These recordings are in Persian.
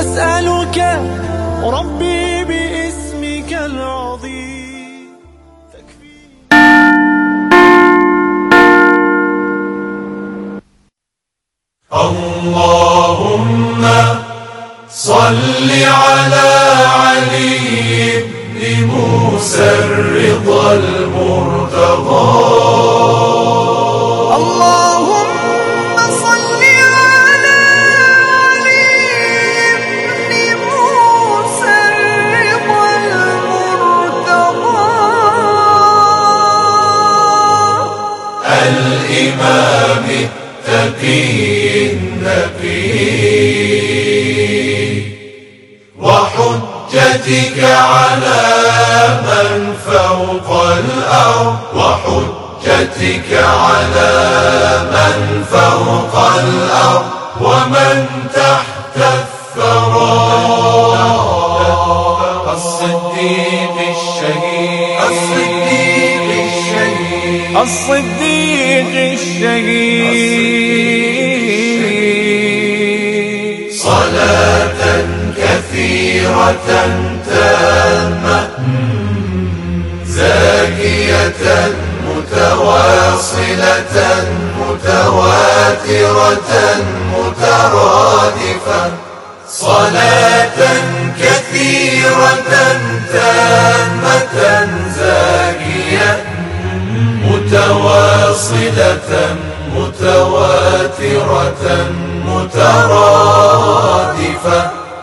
أسألك ربي باسمك العظيم اللهم صل على علي بن موسى الرضا المرتضى. اللهم صل على علي بن موسى الرضا المرتضى الإمام التقي النبي وحجتك على من فوق الأرض وحجتك على من فوق الأرض ومن تحت الثرى. الصديق الشهيد الصديق الشهيد الصديق الشهيد صلاة كثيرة تامة زاكية متواصلة متواترة مترادفة. صلاة كثيرة تامة زاكية متواصلة متواترة مترادفة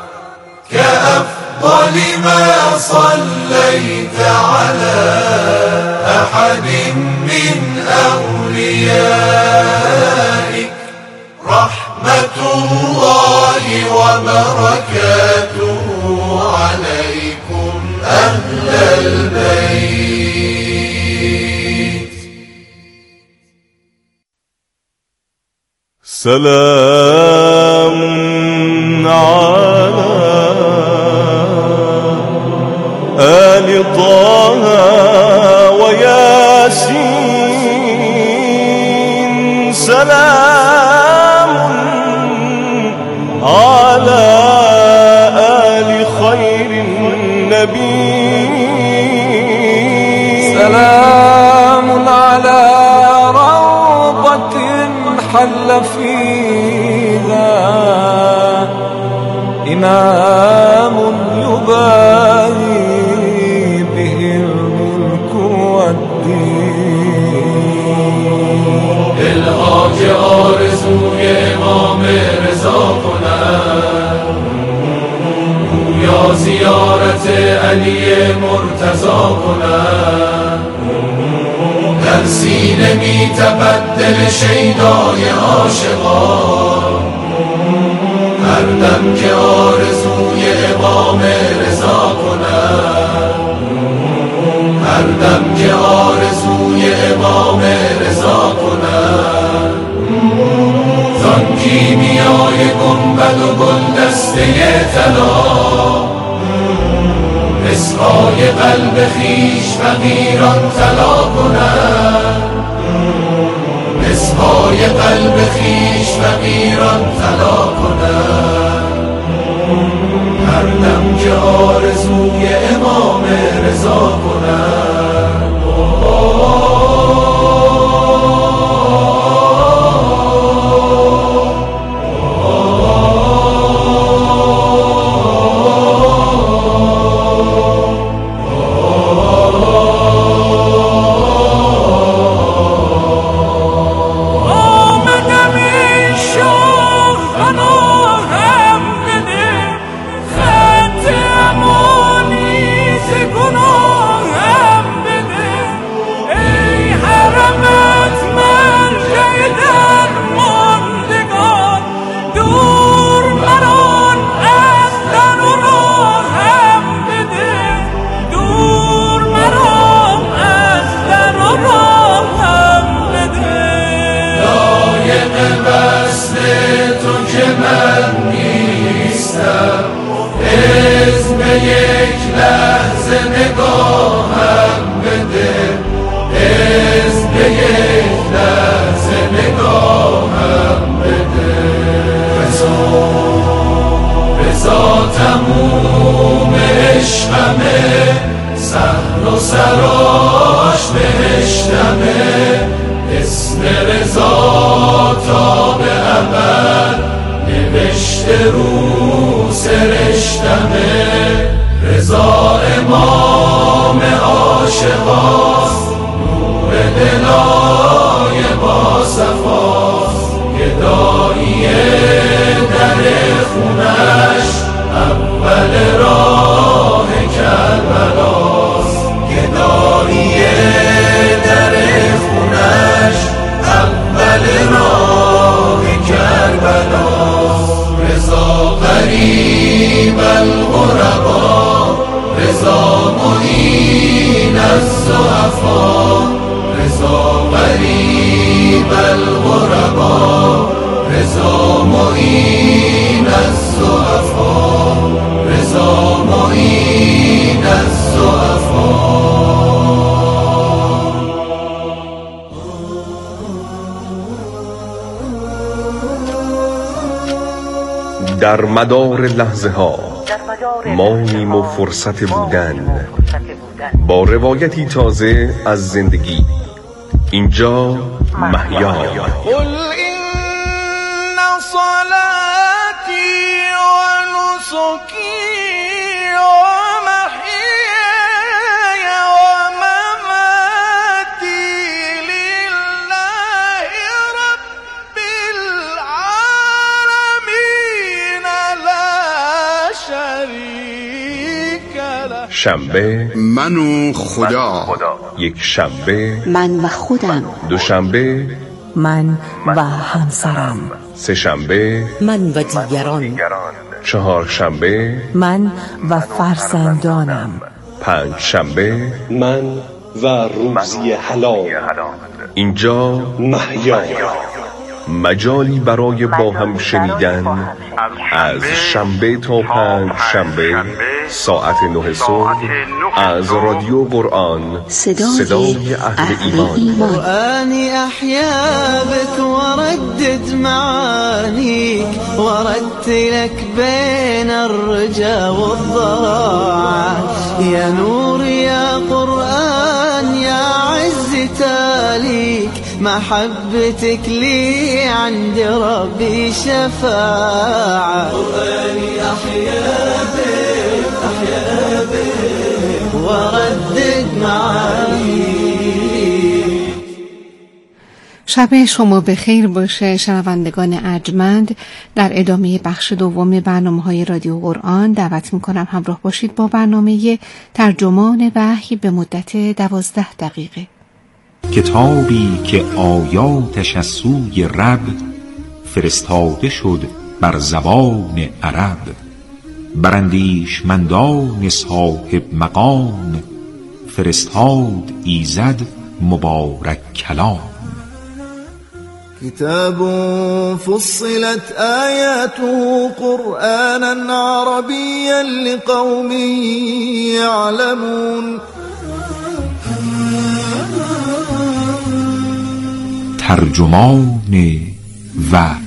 كأفضل ما صليت على أحد من أوليائك. رحمة الله وبركاته عليكم أهل البيت. سلام على آل طه وياسين. سلام على آل خير النبي. سلام على روضة حل فيها إمام يباهي به الملك والدين. الحاج آرزوی امام رضا کند یا زیارت علی مرتضی کند. در سینه می تپد دل شیدای عاشقان هر دم که آرزوی امام رضا کند. هر دم که آرزوی امام رضا کند. زان کیمیای گنبد و گل دسته طلا مسکای قلب خویش فقیران طلا کند. مسکای قلب خویش فقیران طلا کند. هر دم که آرزوی امام رضا کند. گناهم عشقمه، سهل و سراش بهشتمه، اسم رضا تا به ابد نوشته رو سرشتمه. رضا امام عاشقاست، نور دلای با صفاست، گدایی در خونش اول راه کربلاست، گدایی در خونش اول راه کربلاست. رضا غریب الغربا، رضا معین الضعفا، رضا غریب الغربا، رضا معین الضعفا، رضا معین الضعفا. در مدار لحظه ها ماییم و فرصت بودن با روایتی تازه از زندگی. اینجا محیا. قل إن صلاتي ونسكي ومحياي ومماتي لله رب العالمين لا شريك له. شنبه من و خدا، یک شنبه، من و خودم، دوشنبه، من و همسرم، سه شنبه، من و دیگران، چهار شنبه، من و فرزندانم، پنج شنبه، من و روزی حلال. اینجا محیا، مجالی برای با هم شنیدن از شنبه تا پنج شنبه ساعت 9 صبح از رادیو قرآن، صدای اهل ایمان. قرآني أحيا بك وردد معانيك، ورتلك بين الرجا والضاعات. يا نور يا قرآن يا عز تاليك، محبتك لي عند ربي شفاعة. قرآني أحيا بك أحيا بك وردد معانيك. شب شما به خیر باشه شنوندگان ارجمند. در ادامه بخش دوم برنامه‌های رادیو قرآن دعوت می‌کنم همراه باشید با برنامه ترجمان وحی به مدت 12 دقیقه. کتابی که آیاتش از سوی رب فرستاده شد بر زبان عرب، بر اندیشمندان صاحب مقام فرستاد ایزد مبارک کلام. كتاب فصلت آياته قرآنا عربيا لقوم يعلمون. ترجمان وحی.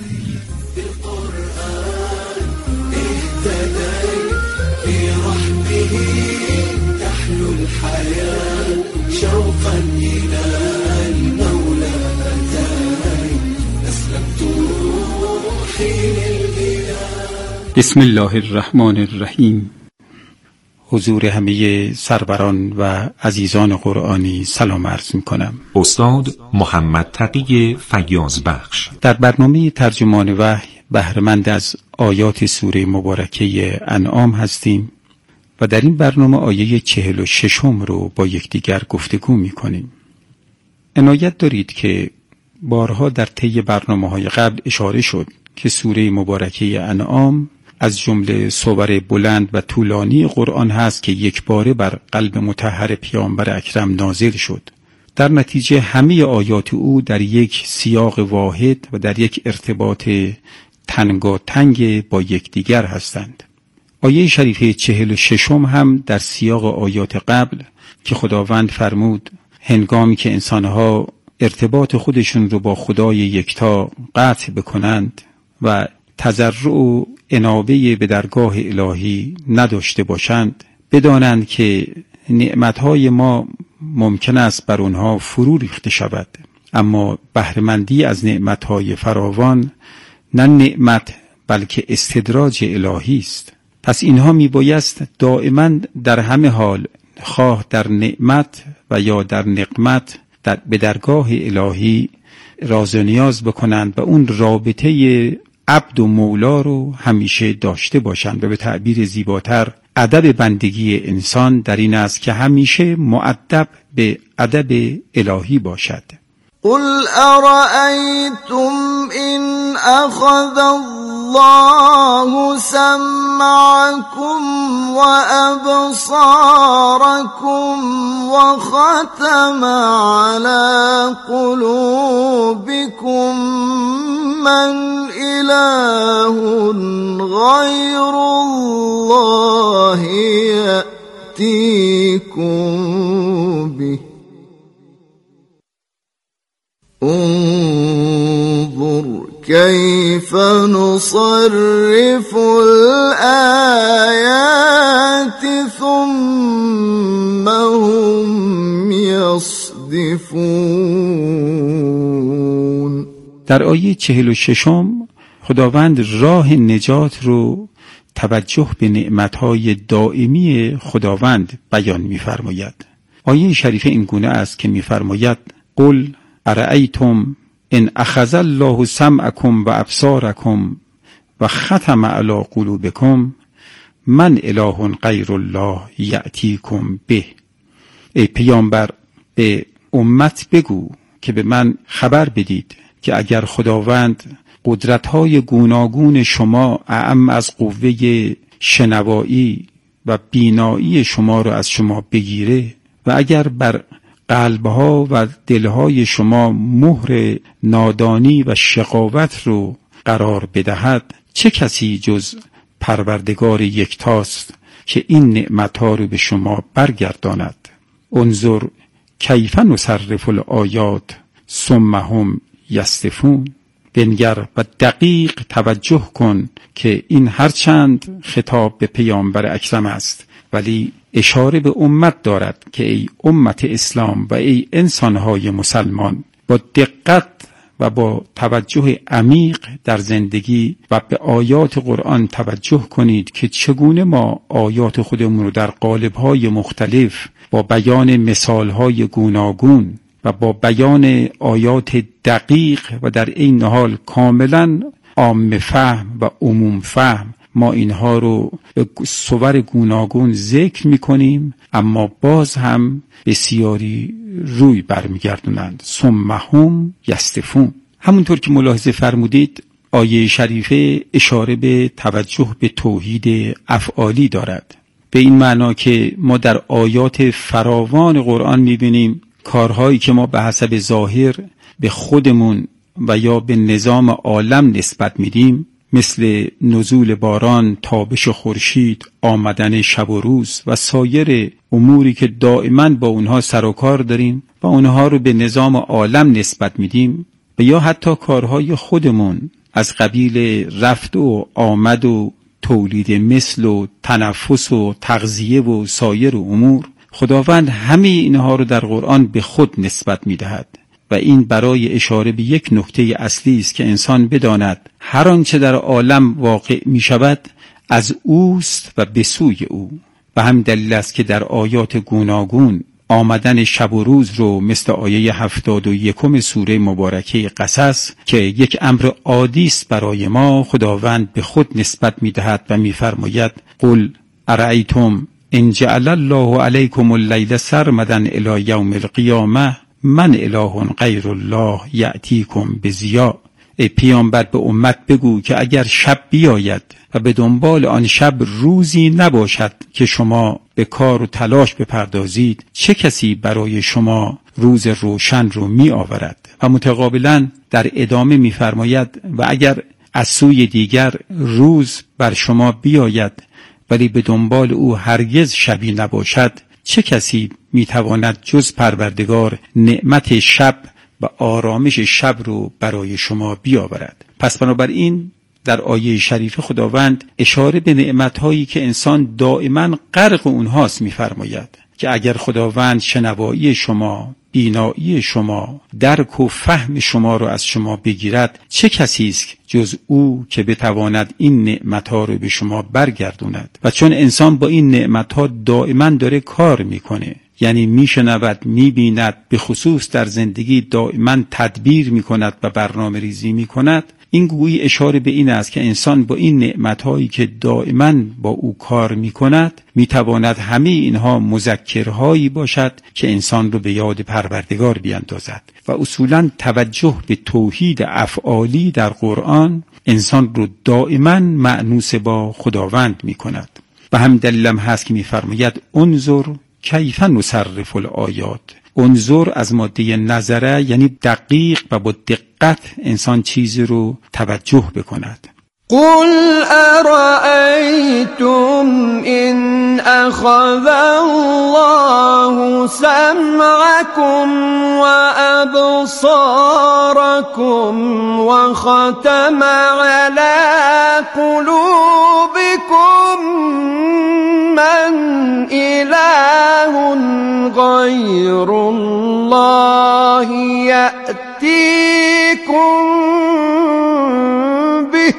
بسم الله الرحمن الرحیم. حضور همه سروران و عزیزان قرآنی سلام عرض می‌کنم. استاد محمد تقی فیاض بخش در برنامه ترجمان وحی بهره‌مند از آیات سوره مبارکه انعام هستیم و در این برنامه آیه 46 رو با یکدیگر گفتگو می‌کنیم. عنایت دارید که بارها در طی برنامه‌های قبل اشاره شد که سوره مبارکه انعام از جمله سور بلند و طولانی قرآن هست که یک باره بر قلب مطهر پیامبر اکرم نازل شد. در نتیجه همه آیات او در یک سیاق واحد و در یک ارتباط تنگاتنگ با یکدیگر هستند. آیه شریفه 46 هم در سیاق آیات قبل که خداوند فرمود هنگامی که انسانها ارتباط خودشون رو با خدای یکتا قطع بکنند و تضرع و انابه به درگاه الهی نداشته باشند، بدانند که نعمتهای ما ممکن است بر آنها فرو ریخته شود، اما بهره‌مندی از نعمتهای فراوان نه نعمت بلکه استدراج الهی است. پس اینها میبایست دائما در همه حال، خواه در نعمت و یا در نقمت، به درگاه الهی راز و نیاز بکنند و اون رابطه عبد و مولا رو همیشه داشته باشند. و به تعبیر زیباتر، ادب بندگی انسان در این است که همیشه مؤدب به ادب الهی باشد. قل أرأيتم إن أخذ الله سمعكم وأبصاركم وختم على قلوبكم من إله غير الله يأتيكم به انظر كيف نصرف الآيات ثم هم يصدفون. در آیه 46 خداوند راه نجات رو توجه به نعمتهای دائمی خداوند بیان می‌فرماید. آیه شریفه این گونه است که می‌فرماید: قل ارأیتم ان اخذ الله سمعکم و ابصارکم و ختم علی قلوبکم من اله غیر الله یأتیکم به. ای پیامبر، به امت بگو که به من خبر بدید که اگر خداوند قدرت‌های گوناگون شما اعم از قوه شنوایی و بینایی شما را از شما بگیره و اگر بر قلبها و دلهای شما مهر نادانی و شقاوت رو قرار بدهد، چه کسی جز پروردگار یکتاست که این نعمتها رو به شما برگرداند؟ انظر کیف نصرف الآیات ثم هم یصدفون. بنگر و دقیق توجه کن که این هرچند خطاب به پیامبر اکرم است ولی اشاره به امت دارد که ای امت اسلام و ای انسانهای مسلمان، با دقت و با توجه عمیق در زندگی و به آیات قرآن توجه کنید که چگونه ما آیات خودمون رو در قالب‌های مختلف با بیان مثال‌های گوناگون و با بیان آیات دقیق و در این حال کاملا عام فهم و عموم فهم ما اینها رو به صور گوناگون ذکر میکنیم، اما باز هم بسیاری روی برمیگردونند. ثم هم یصدفون. همونطور که ملاحظه فرمودید، آیه شریفه اشاره به توجه به توحید افعالی دارد، به این معنا که ما در آیات فراوان قرآن میبینیم کارهایی که ما به حسب ظاهر به خودمون و یا به نظام عالم نسبت میدیم، مثل نزول باران، تابش خورشید، آمدن شب و روز و سایر اموری که دائما با اونها سر و کار داریم و اونها رو به نظام عالم نسبت میدیم، و یا حتی کارهای خودمون از قبیل رفت و آمد و تولید مثل و تنفس و تغذیه و سایر امور، خداوند همه اینها رو در قرآن به خود نسبت میدهد و این برای اشاره به یک نکته اصلی است که انسان بداند هر آنچه در عالم واقع می شود از اوست و به سوی او. و هم دلیل است که در آیات گوناگون آمدن شب و روز رو مثل آیه 71 سوره مبارکه قصص که یک امر عادی است برای ما، خداوند به خود نسبت می دهد و می فرماید: قل ارأیتم ان جعل الله علیکم اللیل سرمدا الی یوم القیامه من اله غیر الله یأتیکم بضیاء. ای پیامبر، به امت بگو که اگر شب بیاید و به دنبال آن شب روزی نباشد که شما به کار و تلاش بپردازید، چه کسی برای شما روز روشن رو می آورد؟ و متقابلا در ادامه می فرماید: و اگر از سوی دیگر روز بر شما بیاید ولی به دنبال او هرگز شبی نباشد، چه کسی میتواند جز پروردگار نعمت شب و آرامش شب رو برای شما بیاورد؟ پس بنابراین در آیه شریف خداوند اشاره به نعمت‌هایی که انسان دائما غرق اونهاست می‌فرماید که اگر خداوند شنوایی شما، بینایی شما، درک و فهم شما رو از شما بگیرد، چه کسی است جز او که بتواند این نعمت‌ها رو به شما برگردوند؟ و چون انسان با این نعمت‌ها دائما داره کار میکنه، یعنی میشنود، میبیند، به خصوص در زندگی دائما تدبیر میکند و برنامه ریزی میکند، این گویی اشاره به این است که انسان با این نعمت‌هایی که دائما با او کار میکند میتواند همه اینها مذکرهایی باشد که انسان رو به یاد پروردگار بیاندازد. و اصولا توجه به توحید افعالی در قرآن انسان رو دائما مأنوس با خداوند میکند. و هم دلیلم هست که میفرماید انظر کیف نصرف الآیات. انظر از ماده نظره، یعنی دقیق و با دقت انسان چیزی رو توجه بکند. قل ارأيتم إن أخذ الله سمعكم وأبصاركم وختم على قلوبكم من إله غير الله يأتيكم به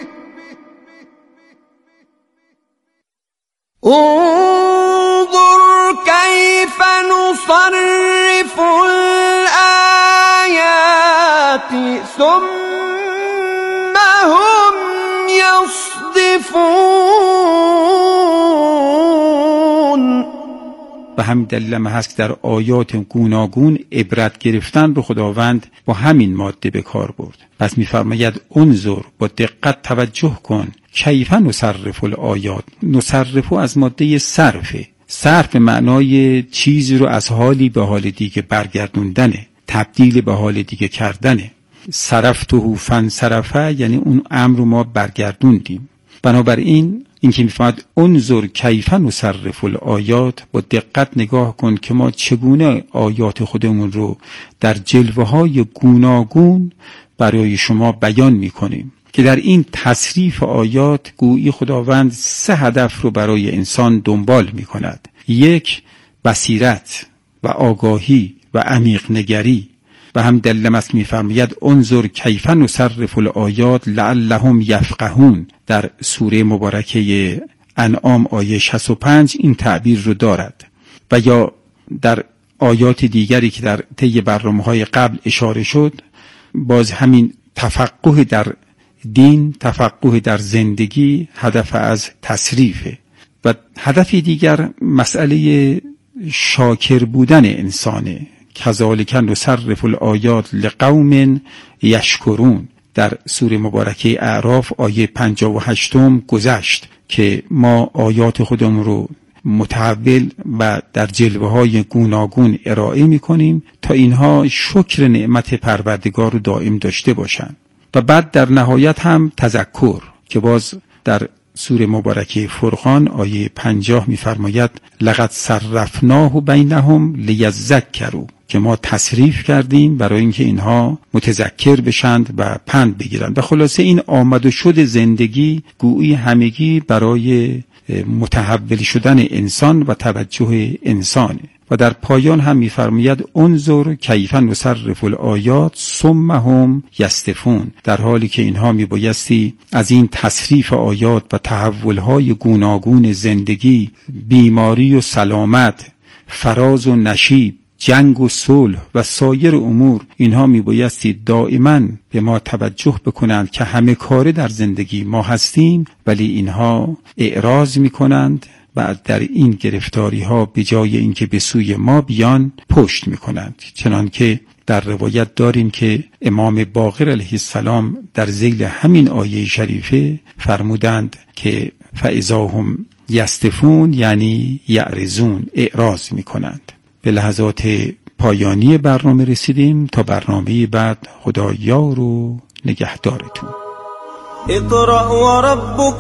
انظر كيف نصرف الآيات ثم هم يصدفون. و همین دلیل هست که در آیات گوناگون عبرت گرفتن رو خداوند با همین ماده به کار برد. پس می‌فرماید انظر، با دقت توجه کن، کیف نصرف الآیات. نصرف از ماده صرفه. صرف به معنای چیزی رو از حالی به حال دیگه برگردوندنه، تبدیل به حال دیگه کردنه. صرفته فانصرفه، یعنی اون امر رو ما برگردوندیم. بنابراین اینکه میفهمد انظر کیف نصرف الآیات، با دقت نگاه کن که ما چگونه آیات خودمون رو در جلوه‌های گوناگون برای شما بیان میکنیم، که در این تصریف آیات گویی خداوند 3 هدف رو برای انسان دنبال میکند. 1 بصیرت و آگاهی و عمیق نگری. و هم دلیل است میفرماید انظر کیف نصرف الآیات لعلهم یفقهون. در سوره مبارکه انعام آیه 65 این تعبیر رو دارد. و یا در آیات دیگری که در طی برنامه‌های قبل اشاره شد، باز همین تفقه در دین، تفقه در زندگی هدف از تصریفه. و هدف دیگر مسئله شاکر بودن انسانه. کذالک نصرف الآیات لقوم یشکرون. در سوره مبارکه اعراف آیه 58 گذشت که ما آیات خودمون رو متحول و در جلوه‌های گوناگون ارائه می‌کنیم تا اینها شکر نعمت پروردگار رو دائم داشته باشند. و بعد در نهایت هم تذکر که باز در سوره مبارکه فرقان آیه 50 می‌فرماید لقد صرفناه بینهم لیذکروا، که ما تصریف کردیم برای اینکه اینها متذکر بشند و پند بگیرند. و خلاصه این آمد و شد زندگی گویی همگی برای متحول شدن انسان و توجه انسانه. و در پایان هم می‌فرماید انظر کیف نصرف الآیات ثم هم یصدفون، در حالی که اینها میبایستی از این تصریف آیات و تحولهای گوناگون زندگی، بیماری و سلامت، فراز و نشیب، جنگ و صلح و سایر امور، اینها میبایستی دائما به ما توجه بکنند که همه کاره در زندگی ما هستیم، ولی اینها اعراض میکنند و در این گرفتاری ها به جای اینکه به سوی ما بیان پشت میکنند. چنانکه در روایت داریم که امام باقر علیه السلام در ذیل همین آیه شریفه فرمودند که فاذا هم یصدفون، یعنی یعرضون، اعراض میکنند. به لحظات پایانی برنامه رسیدیم. تا برنامه بعد خدا یار و نگهدارتون. اقرأ وربك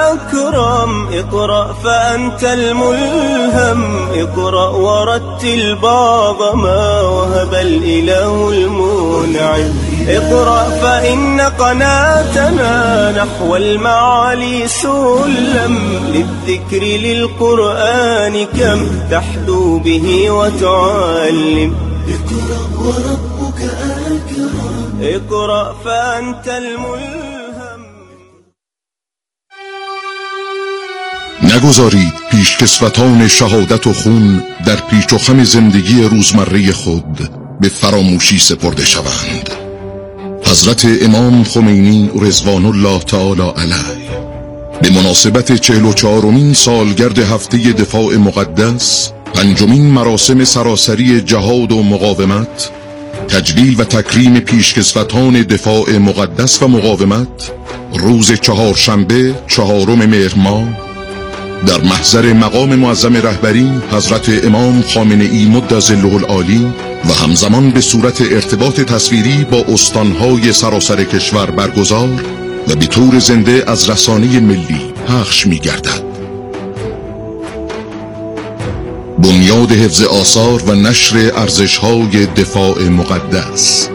أكرم، اقرأ فأنت الملهم، اقرأ ورتل بعض ما وهب الإله المنعم. اقرأ فإن قناتنا نحو المعالي سلم، للذكر للقرآن كم تحدو به وتعلم. اقرأ وربك أكرم، اقرأ فأنت الملهم. نگذارید پیشکسوتان شهادت و خون در پیچ و خم زندگی روزمره خود به فراموشی سپرده شوند. حضرت امام خمینی رضوان الله تعالی علیه به مناسبت 44مین سالگرد هفته دفاع مقدس، 5مین مراسم سراسری جهاد و مقاومت، تجلیل و تکریم پیشکسوتان دفاع مقدس و مقاومت، روز چهارشنبه 4 مهر ماه در محضر مقام معظم رهبری حضرت امام خامنه‌ای مدظله العالی و همزمان به صورت ارتباط تصویری با استانهای سراسر کشور برگزار و به طور زنده از رسانه ملی پخش می‌گردد. بنیاد حفظ آثار و نشر ارزش‌های دفاع مقدس.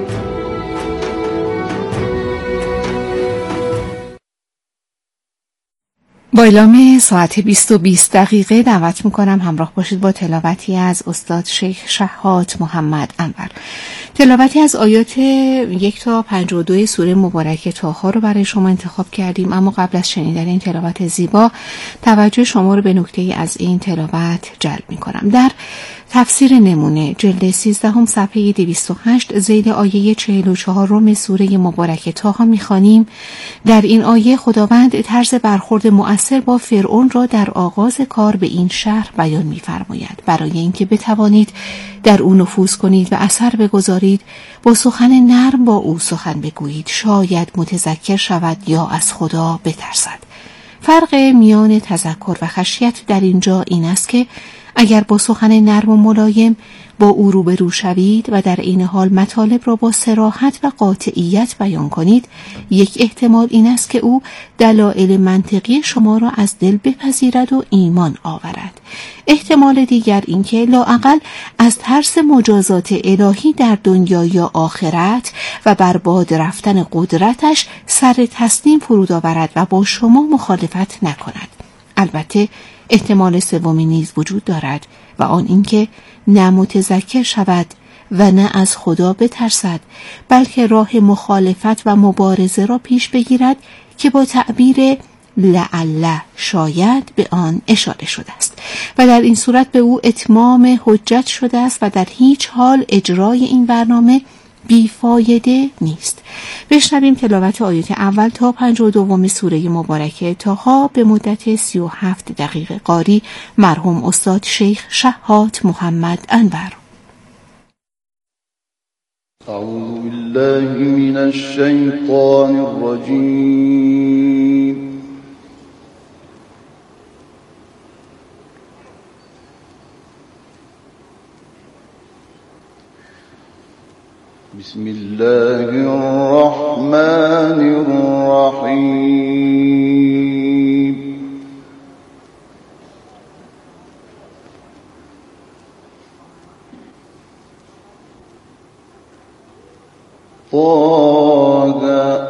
با اعلام ساعت 20:20 دعوت میکنم همراه باشید با تلاوتی از استاد شیخ شهات محمد انور. تلاوتی از آیات 1 تا 52 سوره مبارکه طه رو برای شما انتخاب کردیم، اما قبل از شنیدن این تلاوت زیبا توجه شما رو به نکته‌ای از این تلاوت جلب میکنم. در تفسیر نمونه جلد 13 صفحه 208 ذیل آیه 44 سوره مبارکه طه میخوانیم: در این آیه خداوند طرز برخورد مؤثر با فرعون را در آغاز کار به این شهر بیان می‌فرماید. برای اینکه بتوانید در او نفوذ کنید و اثر بگذارید، با سخن نرم با او سخن بگویید، شاید متذکر شود یا از خدا بترسد. فرق میان تذکر و خشیت در اینجا این است که اگر با سخن نرم و ملایم با او روبرو شوید و در این حال مطالب را با صراحت و قاطعیت بیان کنید، یک احتمال این است که او دلایل منطقی شما را از دل بپذیرد و ایمان آورد. احتمال دیگر این که لااقل از ترس مجازات الهی در دنیا یا آخرت و بر باد رفتن قدرتش سر تسلیم فرود آورد و با شما مخالفت نکند. البته احتمال سومی نیز وجود دارد و آن اینکه نه متذکر شود و نه از خدا بترسد، بلکه راه مخالفت و مبارزه را پیش بگیرد که با تعبیر لعل شاید به آن اشاره شده است و در این صورت به او اتمام حجت شده است و در هیچ حال اجرای این برنامه بیفایده نیست. بشنویم تلاوت آیات اول تا 52 سوره مبارکه طه به مدت 37 دقیقه. قاری مرحوم استاد شیخ شهات محمد انور. اعوذ بالله من الشیطان الرجیم. بسم الله الرحمن الرحیم. طه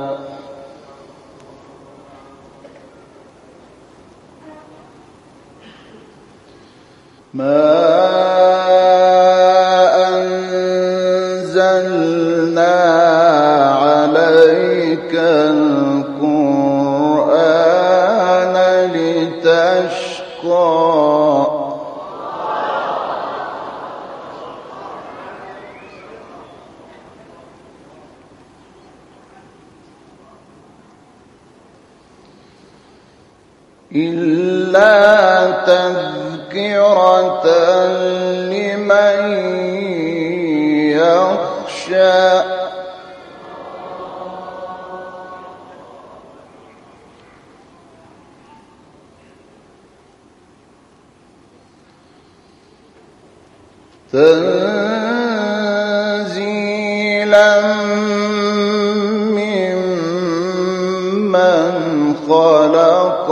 ما إلا تذكرة لمن يخشى. تنزيلا ممن خلق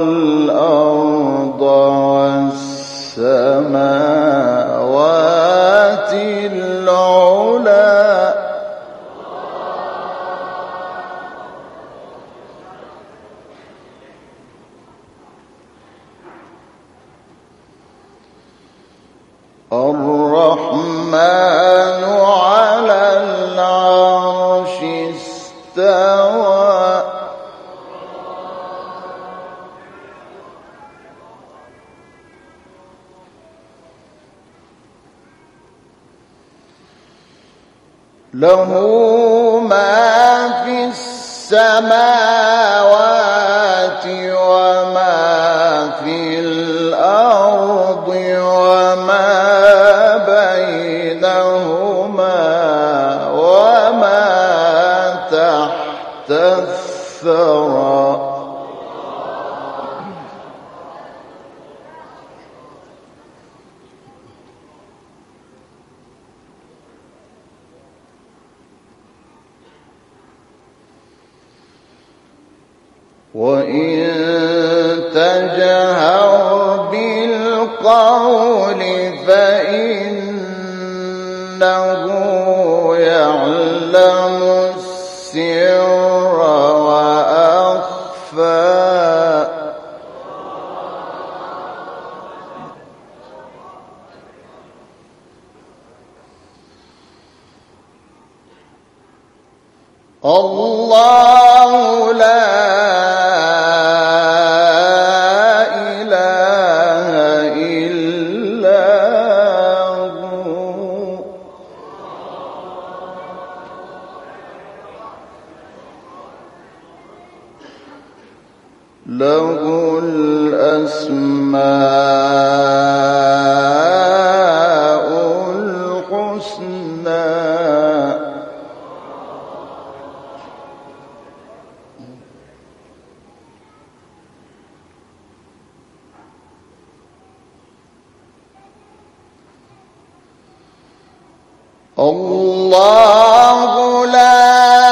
الأرض والسماوات العلى الرحمن على العرش استوى له ما في السماوات وما في الأرض وما بينهما وما تحت الثرى وإن تجهر بالقول فإنه يعلم السر وأخفى الله لا له الأسماء الحسنى الله لا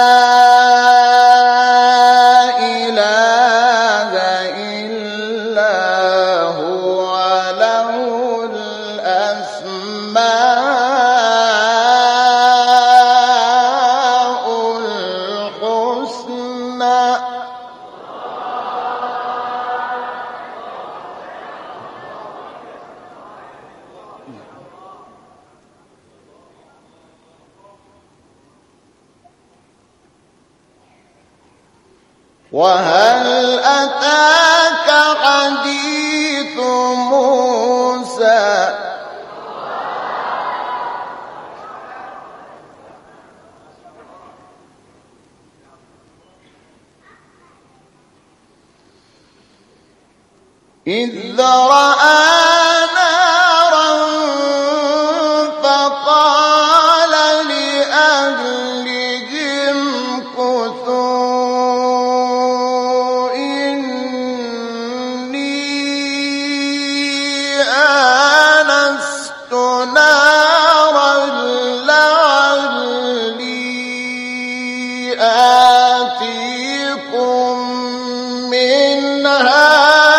وهل أتاك حديث موسى إذ رأى نارا فقال لأهلهم كثوا إني آنست نارا لعلي آتيكم منها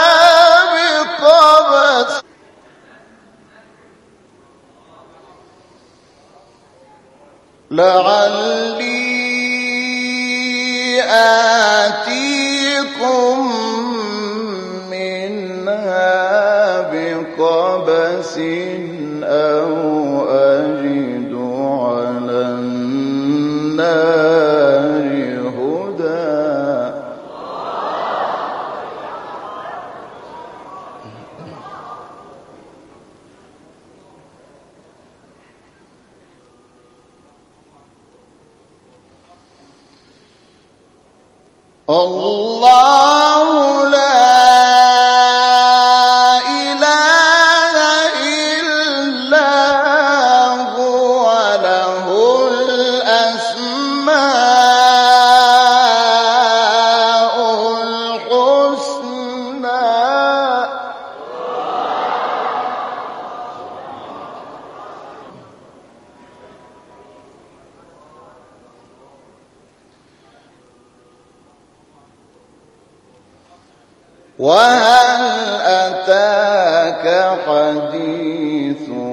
بقبس أو أجد على النار هدى الله لا إله إلا هو له الأسماء الحسنى وهل أتاك حديث